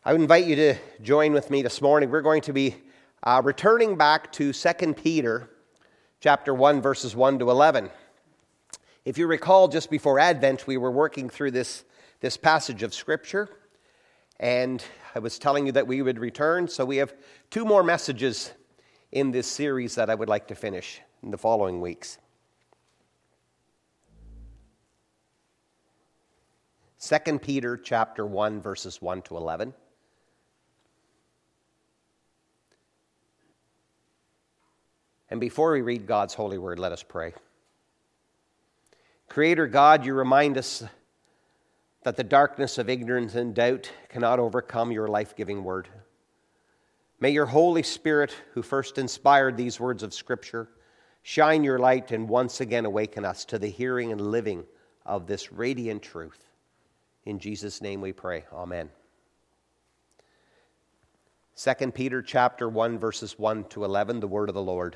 I would invite you to join with me this morning. We're going to be returning back to 2 Peter chapter 1, verses 1 to 11. If you recall, just before Advent, we were working through this passage of Scripture, and I was telling you that we would return, so we have two more messages in this series that I would like to finish in the following weeks. 2 Peter chapter 1, verses 1 to 11. And before we read God's holy word, let us pray. Creator God, you remind us that the darkness of ignorance and doubt cannot overcome your life-giving word. May your Holy Spirit, who first inspired these words of Scripture, shine your light and once again awaken us to the hearing and living of this radiant truth. In Jesus' name we pray. Amen. 2 Peter chapter 1, verses 1 to 11, the word of the Lord.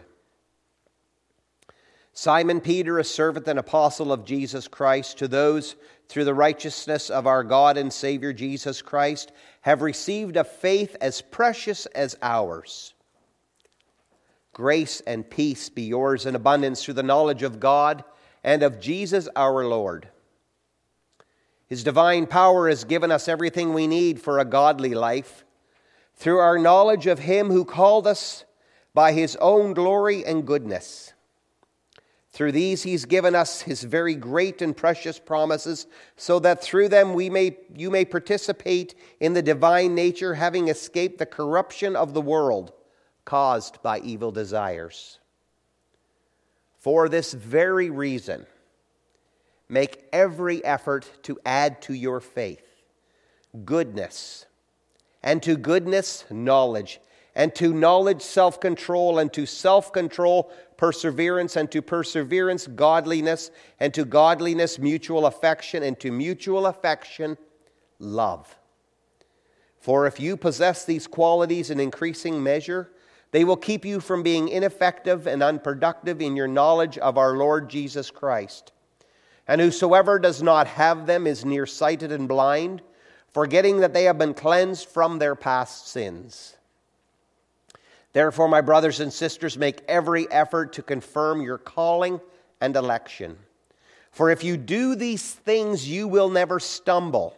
Simon Peter, a servant and apostle of Jesus Christ, to those through the righteousness of our God and Savior Jesus Christ have received a faith as precious as ours. Grace and peace be yours in abundance through the knowledge of God and of Jesus our Lord. His divine power has given us everything we need for a godly life through our knowledge of Him who called us by His own glory and goodness. Through these He's given us His very great and precious promises, so that through them you may participate in the divine nature, having escaped the corruption of the world caused by evil desires. For this very reason, make every effort to add to your faith goodness, and to goodness knowledge, and to knowledge self-control, and to self-control perseverance, and to perseverance godliness, and to godliness mutual affection, and to mutual affection love. For if you possess these qualities in increasing measure, they will keep you from being ineffective and unproductive in your knowledge of our Lord Jesus Christ. And whosoever does not have them is nearsighted and blind, forgetting that they have been cleansed from their past sins. Therefore, my brothers and sisters, make every effort to confirm your calling and election. For if you do these things, you will never stumble,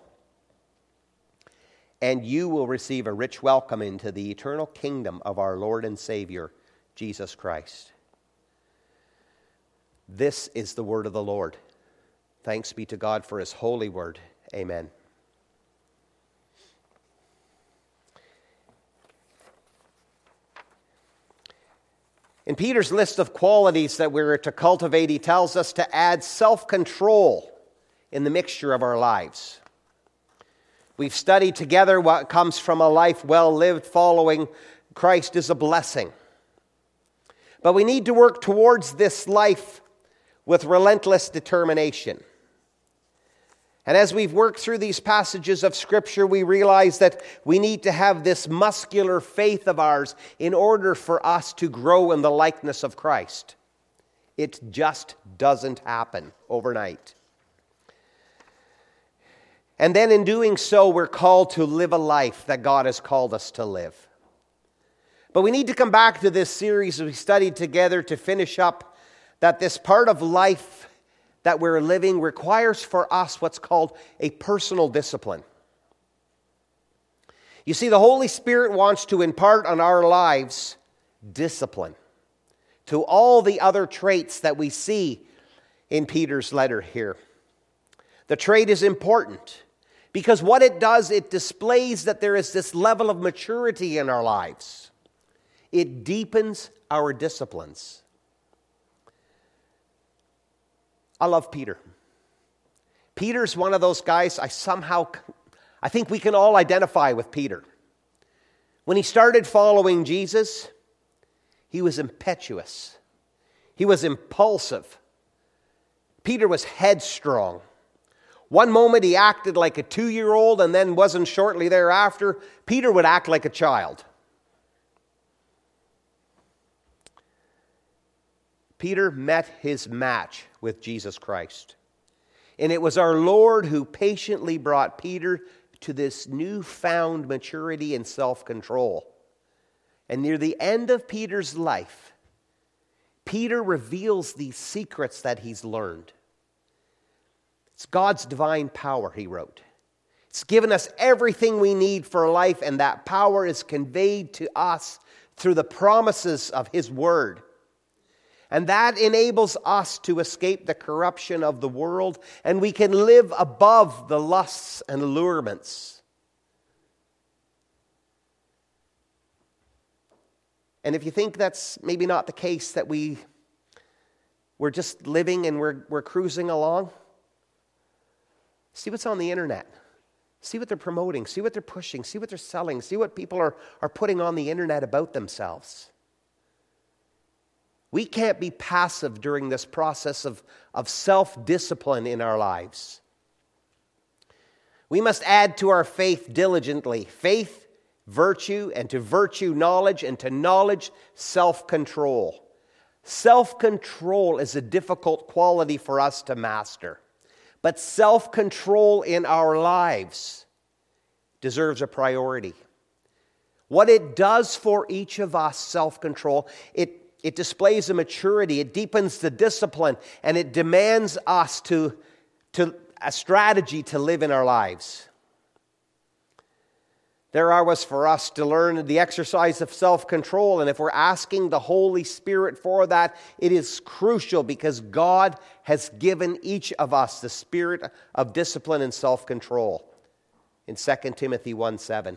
and you will receive a rich welcome into the eternal kingdom of our Lord and Savior, Jesus Christ. This is the word of the Lord. Thanks be to God for His holy word. Amen. In Peter's list of qualities that we're to cultivate, he tells us to add self-control in the mixture of our lives. We've studied together what comes from a life well lived following Christ is a blessing. But we need to work towards this life with relentless determination. And as we've worked through these passages of Scripture, we realize that we need to have this muscular faith of ours in order for us to grow in the likeness of Christ. It just doesn't happen overnight. And then in doing so, we're called to live a life that God has called us to live. But we need to come back to this series we studied together to finish up that this part of life that we're living requires for us what's called a personal discipline. You see, the Holy Spirit wants to impart on our lives discipline to all the other traits that we see in Peter's letter here. The trait is important because what it does, it displays that there is this level of maturity in our lives. It deepens our disciplines. I love Peter. Peter's one of those guys I think we can all identify with Peter. When he started following Jesus, he was impetuous. He was impulsive. Peter was headstrong. One moment he acted like a 2-year-old, and then wasn't shortly thereafter, Peter would act like a child. Peter met his match with Jesus Christ. And it was our Lord who patiently brought Peter to this newfound maturity and self-control. And near the end of Peter's life, Peter reveals these secrets that he's learned. It's God's divine power, he wrote. It's given us everything we need for life, and that power is conveyed to us through the promises of his word. And that enables us to escape the corruption of the world, and we can live above the lusts and allurements. And if you think that's maybe not the case, that we're just living and we're cruising along, see what's on the internet. See what they're promoting. See what they're pushing. See what they're selling. See what people are putting on the internet about themselves. We can't be passive during this process of self-discipline in our lives. We must add to our faith diligently. Faith, virtue, and to virtue, knowledge, and to knowledge, self-control. Self-control is a difficult quality for us to master. But self-control in our lives deserves a priority. What it does for each of us, self-control, it displays a maturity, it deepens the discipline, and it demands us to a strategy to live in our lives. There are ways for us to learn the exercise of self-control, and if we're asking the Holy Spirit for that, it is crucial because God has given each of us the spirit of discipline and self-control in 2 Timothy 1:7.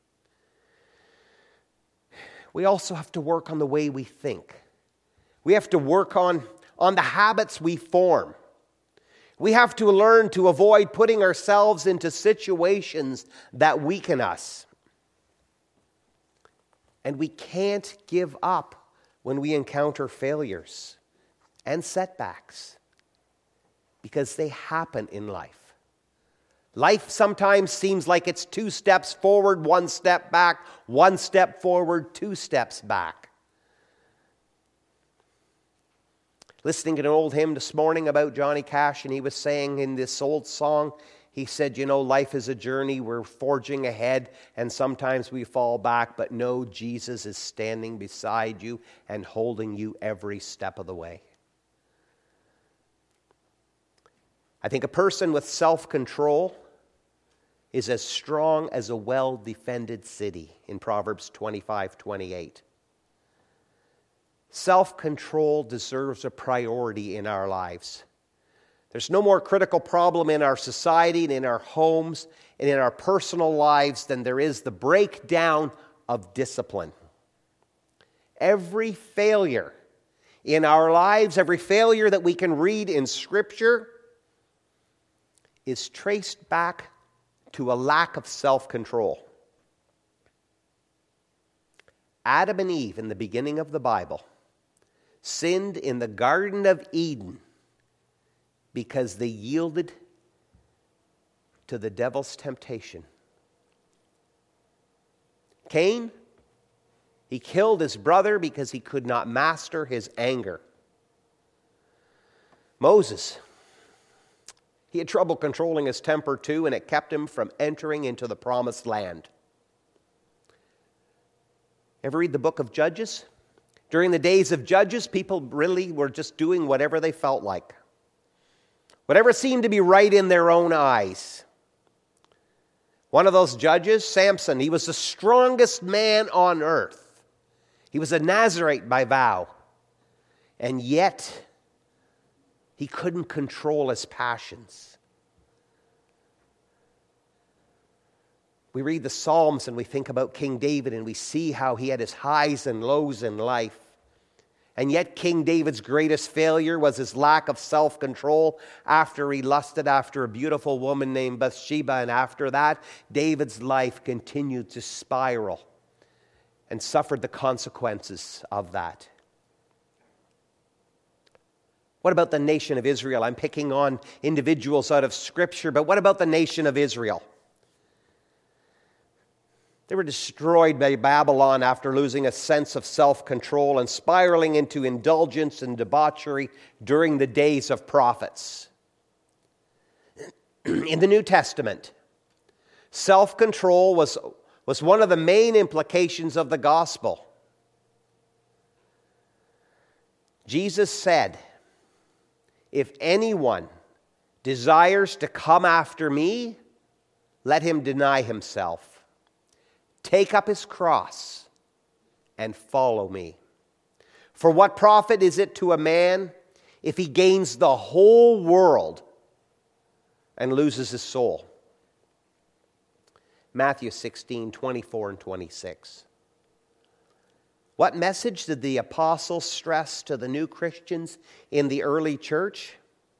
We also have to work on the way we think. We have to work on the habits we form. We have to learn to avoid putting ourselves into situations that weaken us. And we can't give up when we encounter failures and setbacks, because they happen in life. Life sometimes seems like it's 2 steps forward, 1 step back, 1 step forward, 2 steps back. Listening to an old hymn this morning about Johnny Cash, and he was saying in this old song, he said, life is a journey, we're forging ahead, and sometimes we fall back, but know Jesus is standing beside you and holding you every step of the way. I think a person with self-control is as strong as a well-defended city in Proverbs 25:28. Self-control deserves a priority in our lives. There's no more critical problem in our society and in our homes and in our personal lives than there is the breakdown of discipline. Every failure in our lives, every failure that we can read in Scripture is traced back to a lack of self-control. Adam and Eve in the beginning of the Bible sinned in the Garden of Eden because they yielded to the devil's temptation. Cain, he killed his brother because he could not master his anger. Moses, he had trouble controlling his temper too, and it kept him from entering into the promised land. Ever read the book of Judges? During the days of Judges, people really were just doing whatever they felt like. Whatever seemed to be right in their own eyes. One of those judges, Samson, he was the strongest man on earth. He was a Nazirite by vow. And yet, he couldn't control his passions. We read the Psalms and we think about King David and we see how he had his highs and lows in life. And yet King David's greatest failure was his lack of self-control after he lusted after a beautiful woman named Bathsheba. And after that, David's life continued to spiral and suffered the consequences of that. What about the nation of Israel? I'm picking on individuals out of Scripture, but what about the nation of Israel? They were destroyed by Babylon after losing a sense of self-control and spiraling into indulgence and debauchery during the days of prophets. In the New Testament, Self-control was one of the main implications of the gospel. Jesus said, "If anyone desires to come after me, let him deny himself, take up his cross, and follow me. For what profit is it to a man if he gains the whole world and loses his soul?" Matthew 16:24 and 26. What message did the apostles stress to the new Christians in the early church?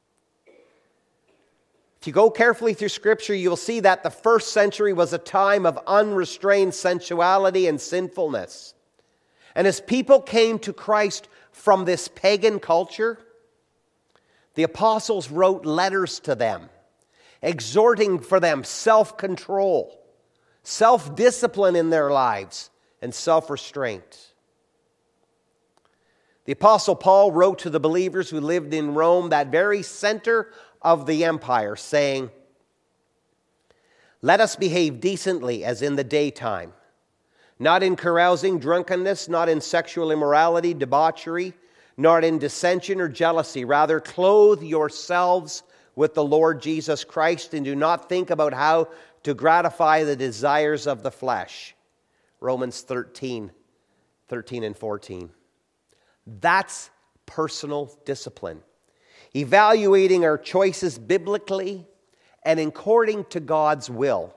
If you go carefully through Scripture, you'll see that the first century was a time of unrestrained sensuality and sinfulness. And as people came to Christ from this pagan culture, the apostles wrote letters to them, exhorting for them self-control, self-discipline in their lives, and self-restraint. The Apostle Paul wrote to the believers who lived in Rome, that very center of the empire, saying, "Let us behave decently as in the daytime, not in carousing, drunkenness, not in sexual immorality, debauchery, not in dissension or jealousy. Rather, clothe yourselves with the Lord Jesus Christ, and do not think about how to gratify the desires of the flesh." Romans 13 and 14. That's personal discipline. Evaluating our choices biblically and according to God's will.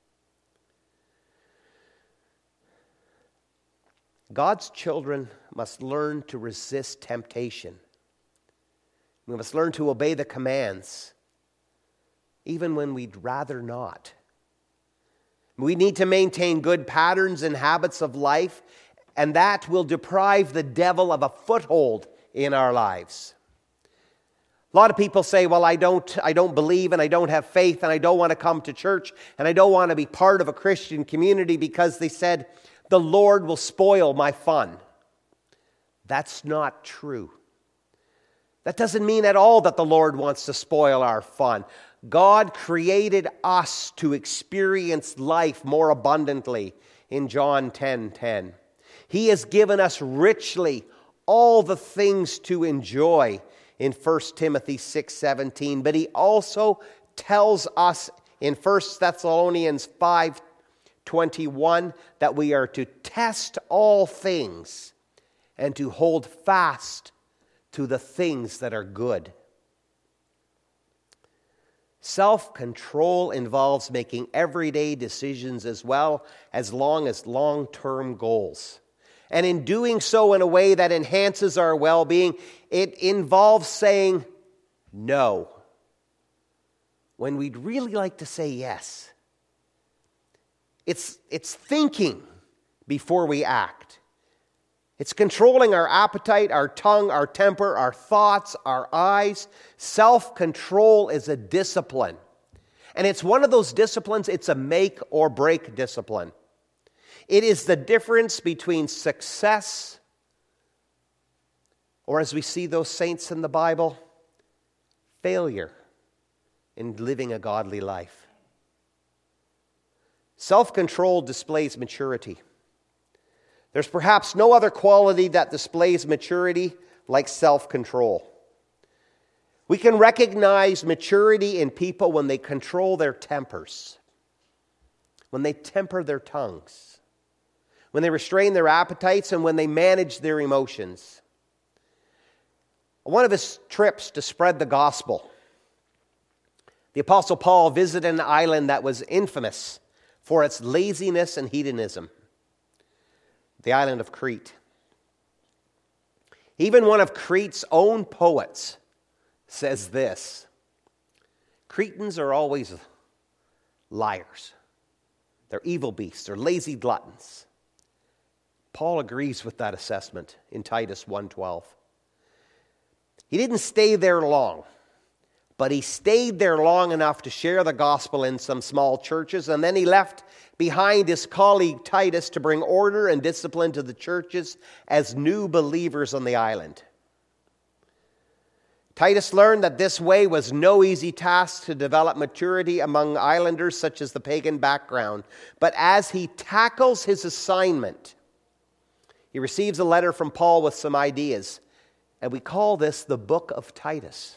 God's children must learn to resist temptation. We must learn to obey the commands, even when we'd rather not. We need to maintain good patterns and habits of life, and that will deprive the devil of a foothold in our lives. A lot of people say, "Well, I don't believe, and I don't have faith, and I don't want to come to church, and I don't want to be part of a Christian community because they said the Lord will spoil my fun." That's not true. That doesn't mean at all that the Lord wants to spoil our fun. God created us to experience life more abundantly in John 10:10. He has given us richly all the things to enjoy in 1 Timothy 6:17. But he also tells us in 1 Thessalonians 5:21 that we are to test all things and to hold fast to the things that are good. Self-control involves making everyday decisions as well as long-term goals. And in doing so in a way that enhances our well-being, it involves saying no when we'd really like to say yes. It's thinking before we act. It's controlling our appetite, our tongue, our temper, our thoughts, our eyes. Self-control is a discipline. And it's one of those disciplines, it's a make or break discipline. It is the difference between success, or as we see those saints in the Bible, failure in living a godly life. Self-control displays maturity. There's perhaps no other quality that displays maturity like self-control. We can recognize maturity in people when they control their tempers, when they temper their tongues, when they restrain their appetites, and when they manage their emotions. On one of his trips to spread the gospel, the Apostle Paul visited an island that was infamous for its laziness and hedonism, the island of Crete. Even one of Crete's own poets says this: Cretans are always liars. They're evil beasts. They're lazy gluttons. Paul agrees with that assessment in Titus 1:12. He didn't stay there long, but he stayed there long enough to share the gospel in some small churches, and then he left behind his colleague Titus to bring order and discipline to the churches as new believers on the island. Titus learned that this way was no easy task to develop maturity among islanders such as the pagan background. But as he tackles his assignment, he receives a letter from Paul with some ideas. And we call this the book of Titus.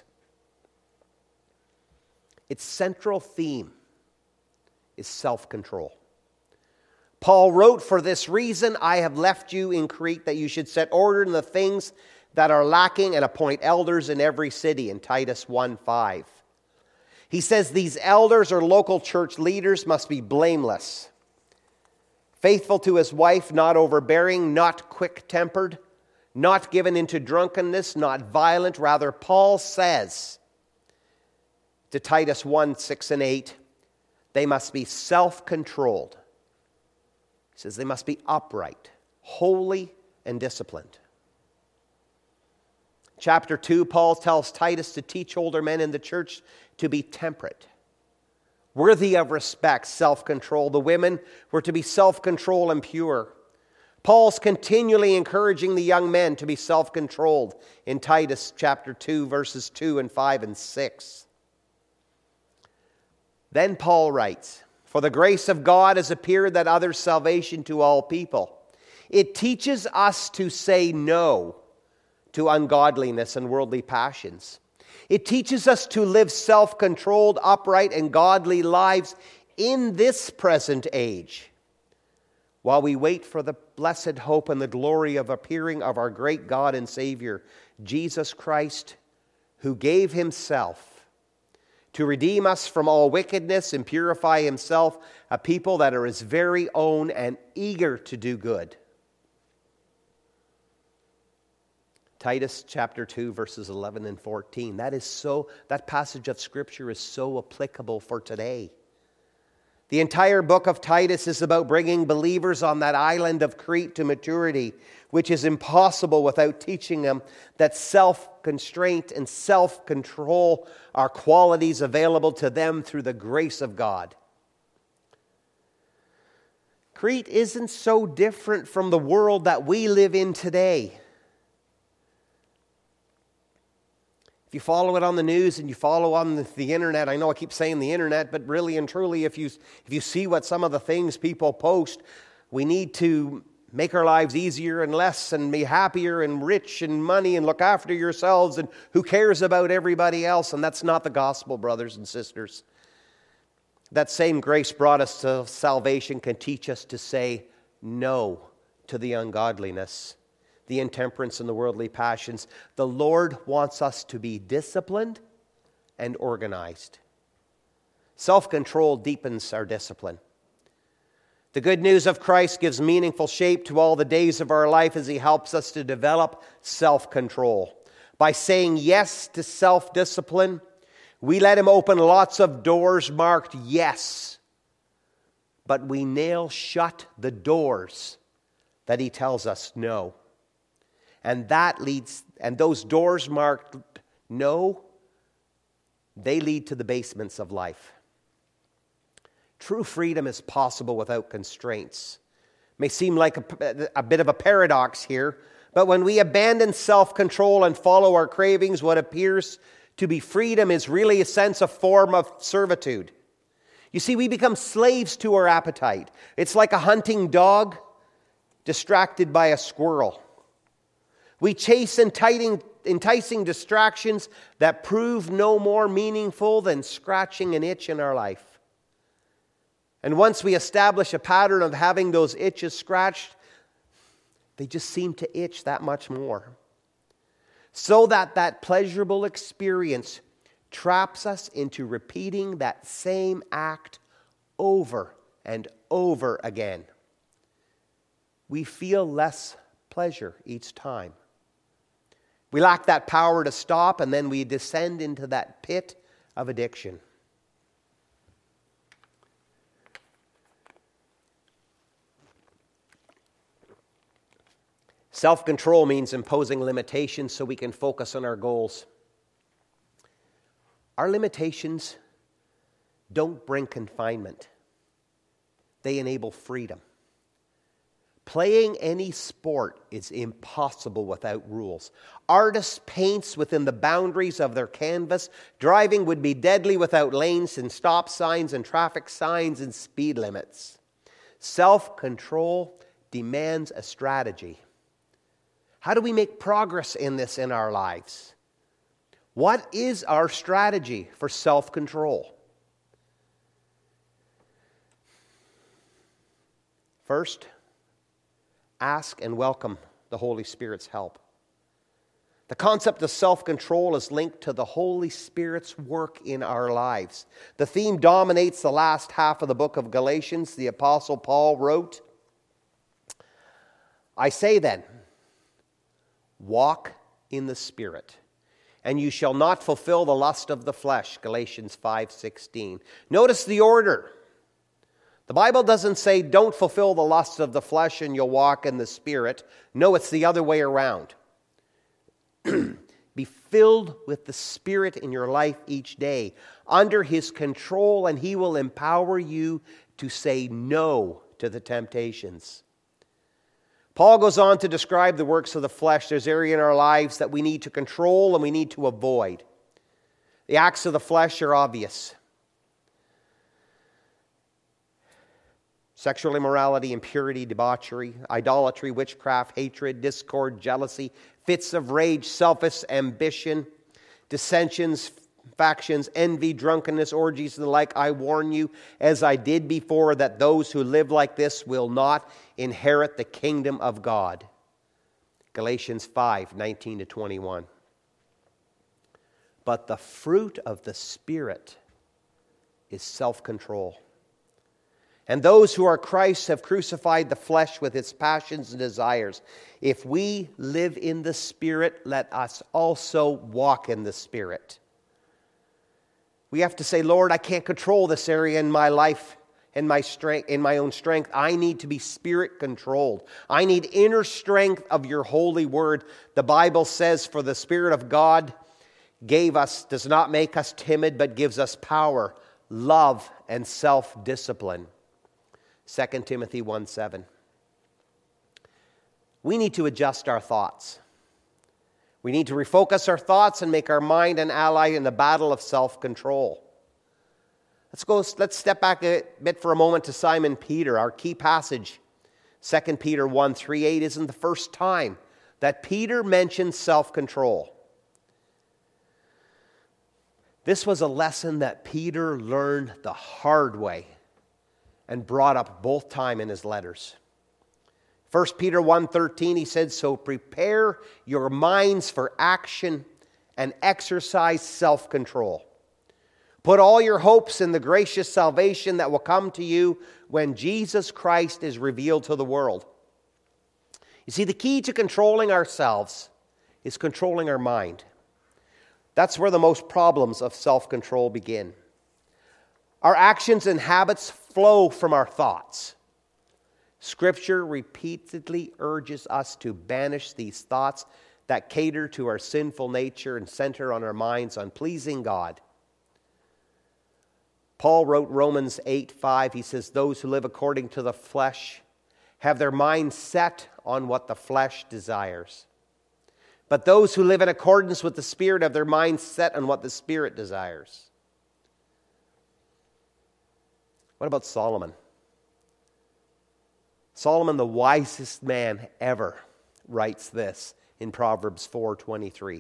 Its central theme is self-control. Paul wrote, "For this reason I have left you in Crete, that you should set order in the things that are lacking and appoint elders in every city," in Titus 1:5. He says these elders or local church leaders must be blameless, faithful to his wife, not overbearing, not quick-tempered, not given into drunkenness, not violent. Rather, Paul says to Titus 1:6 and 8, they must be self-controlled. He says they must be upright, holy, and disciplined. Chapter 2, Paul tells Titus to teach older men in the church to be temperate, worthy of respect, self-control. The women were to be self-controlled and pure. Paul's continually encouraging the young men to be self-controlled in Titus chapter 2, verses 2 and 5 and 6. Then Paul writes, "For the grace of God has appeared that others salvation to all people. It teaches us to say no to ungodliness and worldly passions. It teaches us to live self-controlled, upright, and godly lives in this present age, while we wait for the blessed hope and the glory of appearing of our great God and Savior, Jesus Christ, who gave himself to redeem us from all wickedness and purify himself a people that are his very own and eager to do good." Titus chapter 2, verses 11 and 14. That passage of Scripture is so applicable for today. The entire book of Titus is about bringing believers on that island of Crete to maturity, which is impossible without teaching them that self-constraint and self-control are qualities available to them through the grace of God. Crete isn't so different from the world that we live in today. If you follow it on the news and you follow on the internet, I know I keep saying the internet, but really and truly, if you see what some of the things people post, we need to make our lives easier and less and be happier and rich and money and look after yourselves, and who cares about everybody else? And that's not the gospel, brothers and sisters. That same grace brought us to salvation can teach us to say no to the ungodliness, the intemperance, and the worldly passions. The Lord wants us to be disciplined and organized. Self-control deepens our discipline. The good news of Christ gives meaningful shape to all the days of our life as he helps us to develop self-control. By saying yes to self-discipline, we let him open lots of doors marked yes, but we nail shut the doors that he tells us no. And those doors marked no, they lead to the basements of life. True freedom is possible without constraints. It may seem like a bit of a paradox here, but when we abandon self-control and follow our cravings, what appears to be freedom is really a form of servitude. You see, we become slaves to our appetite. It's like a hunting dog distracted by a squirrel. We chase enticing distractions that prove no more meaningful than scratching an itch in our life. And once we establish a pattern of having those itches scratched, they just seem to itch that much more. So that pleasurable experience traps us into repeating that same act over and over again. We feel less pleasure each time. We lack that power to stop, and then we descend into that pit of addiction. Self-control means imposing limitations so we can focus on our goals. Our limitations don't bring confinement. They enable freedom. Playing any sport is impossible without rules. Artists paint within the boundaries of their canvas. Driving would be deadly without lanes and stop signs and traffic signs and speed limits. Self-control demands a strategy. How do we make progress in this in our lives? What is our strategy for self-control? First, ask and welcome the Holy Spirit's help. The concept of self-control is linked to the Holy Spirit's work in our lives. The theme dominates the last half of the book of Galatians. The Apostle Paul wrote, I say then, walk in the Spirit, and you shall not fulfill the lust of the flesh, Galatians 5:16. Notice the order. The Bible doesn't say don't fulfill the lusts of the flesh and you'll walk in the Spirit. No, it's the other way around. Be filled with the Spirit in your life each day, under His control, and He will empower you to say no to the temptations. Paul goes on to describe the works of the flesh. There's area in our lives that we need to control and we need to avoid. The acts of the flesh are obvious. Sexual immorality, impurity, debauchery, idolatry, witchcraft, hatred, discord, jealousy, fits of rage, selfish ambition, dissensions, factions, envy, drunkenness, orgies, and the like. I warn you, as I did before, that those who live like this will not inherit the kingdom of God. Galatians 5:19-21. But the fruit of the Spirit is self-control. And those who are Christ's have crucified the flesh with its passions and desires. If we live in the Spirit, let us also walk in the Spirit. We have to say, Lord, I can't control this area in my life, in my strength, in my own strength. I need to be Spirit controlled. I need inner strength of your holy word. The Bible says, for the Spirit of God does not make us timid, but gives us power, love, and self-discipline. 2 Timothy 1:7. We need to adjust our thoughts. We need to refocus our thoughts and make our mind an ally in the battle of self-control. Let's step back a bit for a moment to Simon Peter, our key passage. 2 Peter 1:3-8 isn't the first time that Peter mentions self-control. This was a lesson that Peter learned the hard way and brought up both times in his letters. 1 Peter 1:13, he said, so prepare your minds for action and exercise self-control. Put all your hopes in the gracious salvation that will come to you when Jesus Christ is revealed to the world. You see, the key to controlling ourselves is controlling our mind. That's where the most problems of self-control begin. Our actions and habits flow from our thoughts. Scripture repeatedly urges us to banish these thoughts that cater to our sinful nature and center on our minds on pleasing God. Paul wrote Romans 8:5. He says, those who live according to the flesh have their mind set on what the flesh desires. But those who live in accordance with the Spirit have their mind set on what the Spirit desires. What about Solomon? Solomon, the wisest man ever, writes this in Proverbs 4:23.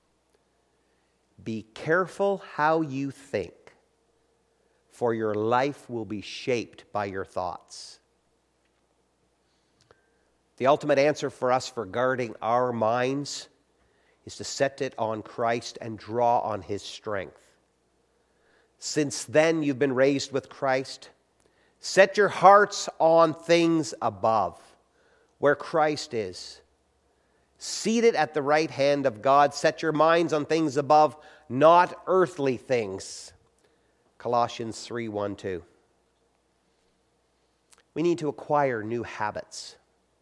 Be careful how you think, for your life will be shaped by your thoughts. The ultimate answer for us for guarding our minds is to set it on Christ and draw on His strength. Since then you've been raised with Christ. Set your hearts on things above, where Christ is. Seated at the right hand of God, set your minds on things above, not earthly things. Colossians 3:1-2. We need to acquire new habits.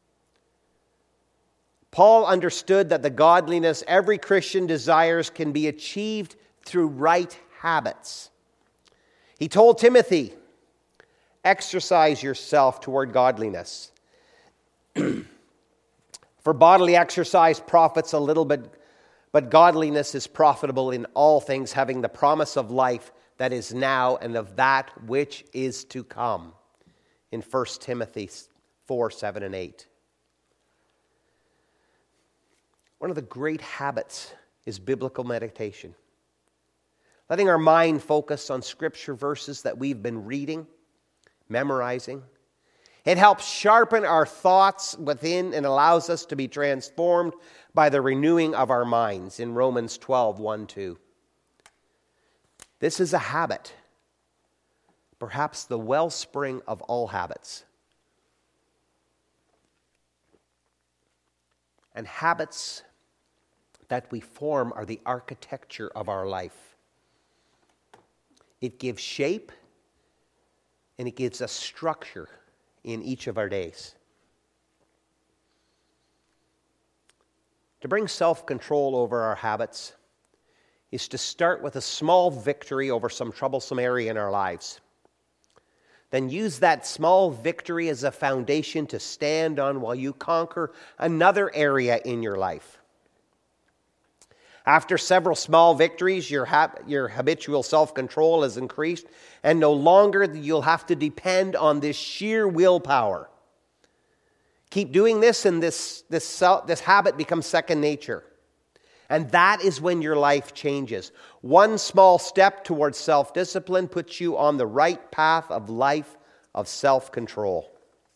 Paul understood that the godliness every Christian desires can be achieved through right habits. He told Timothy, exercise yourself toward godliness. For bodily exercise profits a little, but godliness is profitable in all things, having the promise of life that is now and of that which is to come. In 1 Timothy 4, 7, and 8. One of the great habits is biblical meditation. Letting our mind focus on scripture verses that we've been reading, memorizing. It helps sharpen our thoughts within and allows us to be transformed by the renewing of our minds in Romans 12, 1, 2. This is a habit, perhaps the wellspring of all habits. And habits that we form are the architecture of our life. It gives shape and it gives us structure in each of our days. To bring self-control over our habits is to start with a small victory over some troublesome area in our lives. Then use that small victory as a foundation to stand on while you conquer another area in your life. After several small victories, your habitual self-control is increased, and no longer you'll have to depend on this sheer willpower. Keep doing this, and this habit becomes second nature. And that is when your life changes. One small step towards self-discipline puts you on the right path of life of self-control.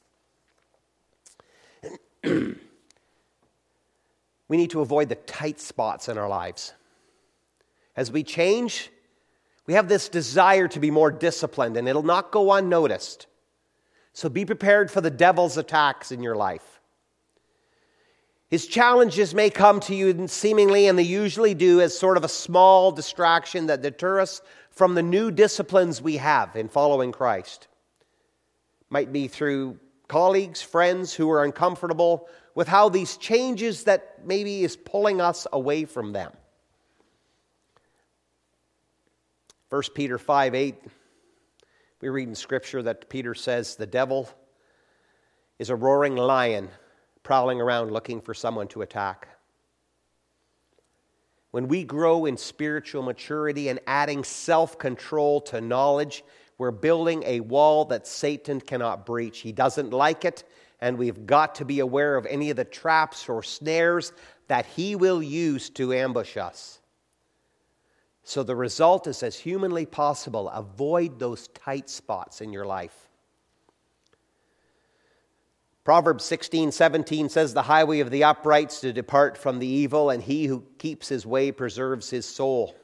We need to avoid the tight spots in our lives. As we change, we have this desire to be more disciplined, and it'll not go unnoticed. So be prepared for the devil's attacks in your life. His challenges may come to you seemingly, and they usually do, as sort of a small distraction that deter us from the new disciplines we have in following Christ. Might be through colleagues, friends who are uncomfortable with how these changes that maybe is pulling us away from them. 1 Peter 5:8, we read in Scripture that Peter says the devil is a roaring lion prowling around looking for someone to attack. When we grow in spiritual maturity and adding self-control to knowledge, we're building a wall that Satan cannot breach. He doesn't like it, and we've got to be aware of any of the traps or snares that he will use to ambush us. So the result is, as humanly possible, avoid those tight spots in your life. Proverbs 16:17 says, "The highway of the upright is to depart from the evil, and he who keeps his way preserves his soul."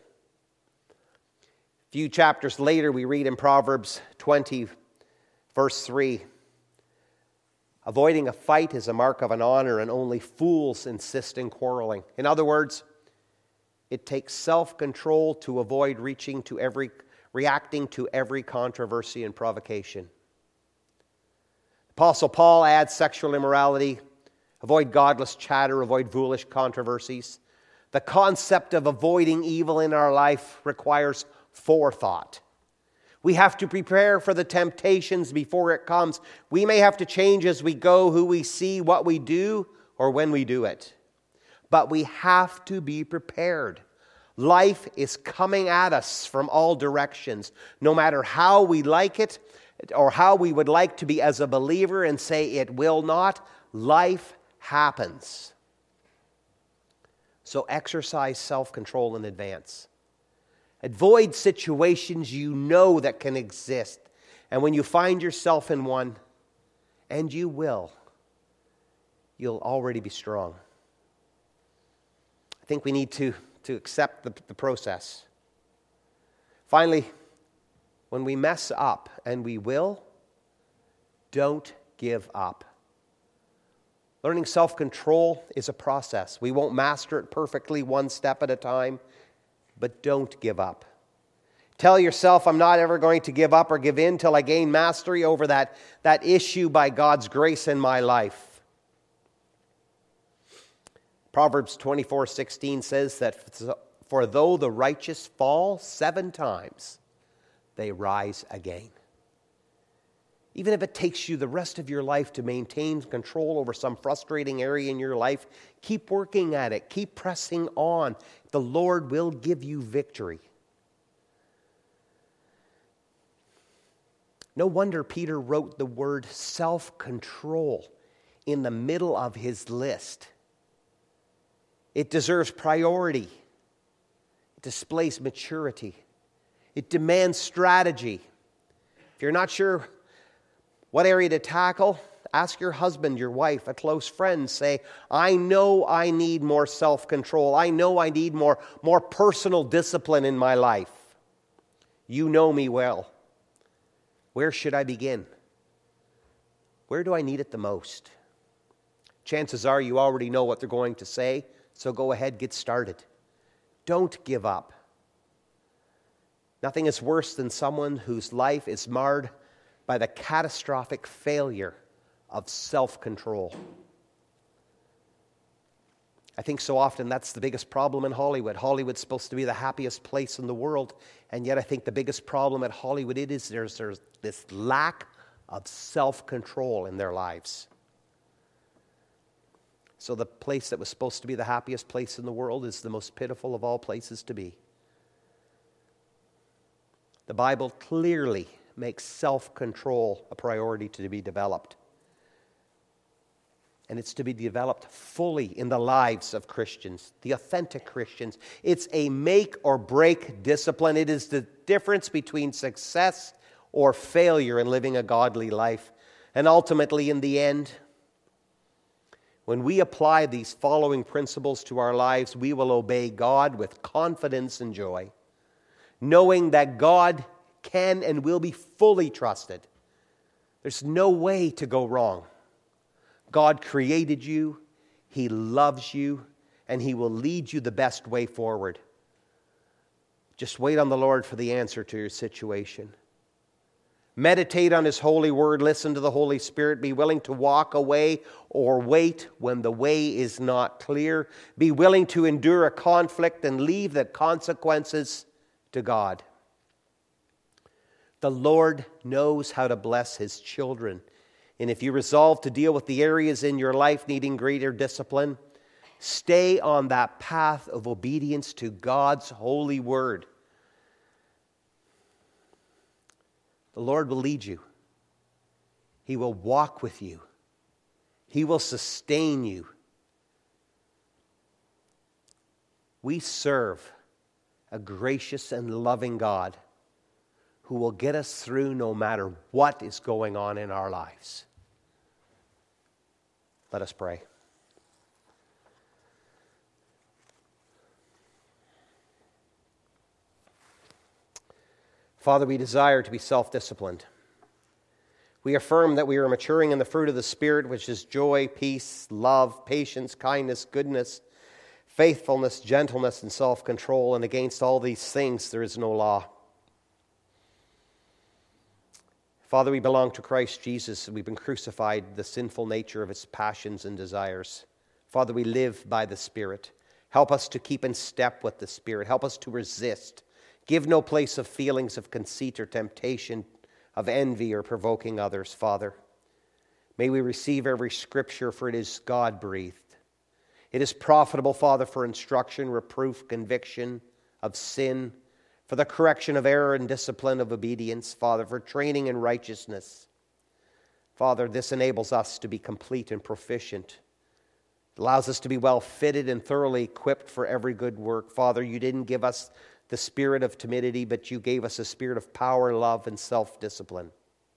A few chapters later, we read in Proverbs 20, verse 3, "Avoiding a fight is a mark of an honor, and only fools insist in quarreling." In other words, it takes self-control to avoid reacting to every controversy and provocation. Apostle Paul adds sexual immorality, avoid godless chatter, avoid foolish controversies. The concept of avoiding evil in our life requires forethought. We have to prepare for the temptations before it comes. We may have to change as we go who we see, what we do, or when we do it. But we have to be prepared. Life is coming at us from all directions, no matter how we like it or how we would like to be as a believer and say it will not. Life happens. So exercise self-control in advance. Avoid situations you know that can exist. And when you find yourself in one, and you will, you'll already be strong. I think we need to accept the process. Finally, when we mess up, and we will, don't give up. Learning self-control is a process. We won't master it perfectly one step at a time, but don't give up. Tell yourself, I'm not ever going to give up or give in till I gain mastery over that issue by God's grace in my life. Proverbs 24:16 says that, "For though the righteous fall 7 times, they rise again." Even if it takes you the rest of your life to maintain control over some frustrating area in your life, keep working at it. Keep pressing on. The Lord will give you victory. No wonder Peter wrote the word self-control in the middle of his list. It deserves priority. It displays maturity. It demands strategy. If you're not sure what area to tackle, ask your husband, your wife, a close friend. Say, I know I need more self-control. I know I need more personal discipline in my life. You know me well. Where should I begin? Where do I need it the most? Chances are you already know what they're going to say, so go ahead, get started. Don't give up. Nothing is worse than someone whose life is marred by the catastrophic failure of self-control. I think so often that's the biggest problem in Hollywood. Hollywood's supposed to be the happiest place in the world, and yet I think the biggest problem at Hollywood is there's this lack of self-control in their lives. So the place that was supposed to be the happiest place in the world is the most pitiful of all places to be. The Bible clearly makes self-control a priority to be developed. And it's to be developed fully in the lives of Christians, the authentic Christians. It's a make or break discipline. It is the difference between success or failure in living a godly life. And ultimately, in the end, when we apply these following principles to our lives, we will obey God with confidence and joy, knowing that God can and will be fully trusted. There's no way to go wrong. God created you, He loves you, and He will lead you the best way forward. Just wait on the Lord for the answer to your situation. Meditate on His holy word, listen to the Holy Spirit, be willing to walk away or wait when the way is not clear. Be willing to endure a conflict and leave the consequences to God. The Lord knows how to bless His children. And if you resolve to deal with the areas in your life needing greater discipline, stay on that path of obedience to God's holy word. The Lord will lead you. He will walk with you. He will sustain you. We serve a gracious and loving God who will get us through no matter what is going on in our lives. Let us pray. Father, we desire to be self-disciplined. We affirm that we are maturing in the fruit of the Spirit, which is joy, peace, love, patience, kindness, goodness, faithfulness, gentleness, and self-control. And against all these things there is no law. Father, we belong to Christ Jesus, and we've been crucified the sinful nature of His passions and desires. Father, we live by the Spirit. Help us to keep in step with the Spirit. Help us to resist. Give no place of feelings of conceit or temptation, of envy or provoking others, Father. May we receive every Scripture, for it is God-breathed. It is profitable, Father, for instruction, reproof, conviction of sin, for the correction of error and discipline of obedience, Father, for training in righteousness. Father, this enables us to be complete and proficient. It allows us to be well fitted and thoroughly equipped for every good work. Father, you didn't give us the spirit of timidity, but you gave us a spirit of power, love, and self-discipline.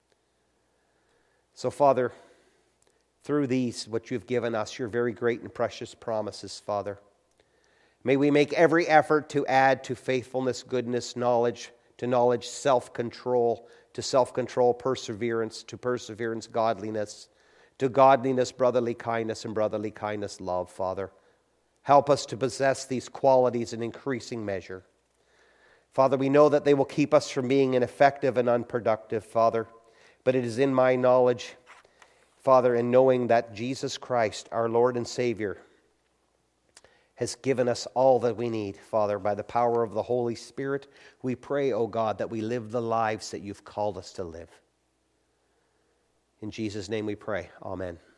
So, Father, through these, what you've given us, your very great and precious promises, Father, may we make every effort to add to faithfulness, goodness, knowledge, to knowledge, self-control, to self-control, perseverance, to perseverance, godliness, to godliness, brotherly kindness, and brotherly kindness, love, Father. Help us to possess these qualities in increasing measure. Father, we know that they will keep us from being ineffective and unproductive, Father, but it is in my knowledge, Father, in knowing that Jesus Christ, our Lord and Savior, has given us all that we need, Father, by the power of the Holy Spirit. We pray, O God, that we live the lives that you've called us to live. In Jesus' name we pray. Amen.